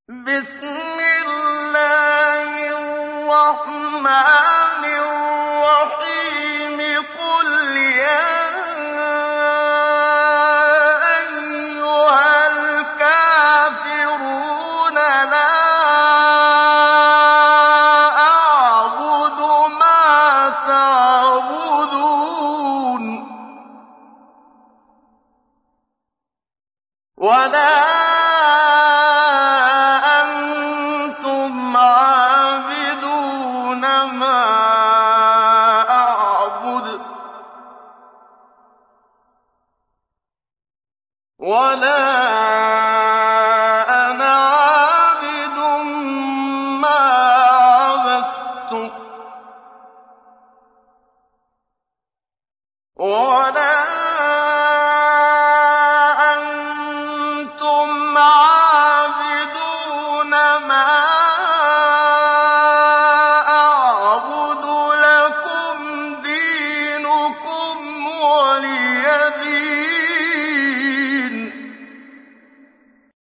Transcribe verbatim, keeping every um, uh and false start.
بِسْمِ اللَّهِ الرَّحْمَٰنِ الرَّحِيمِ قُلْ يَا أَيُّهَا الْكَافِرُونَ لَا أَعْبُدُ مَا تَعْبُدُونَ وَلَا أَنتُمْ عَابِدُونَ مَا أَعْبُدُ وَلَا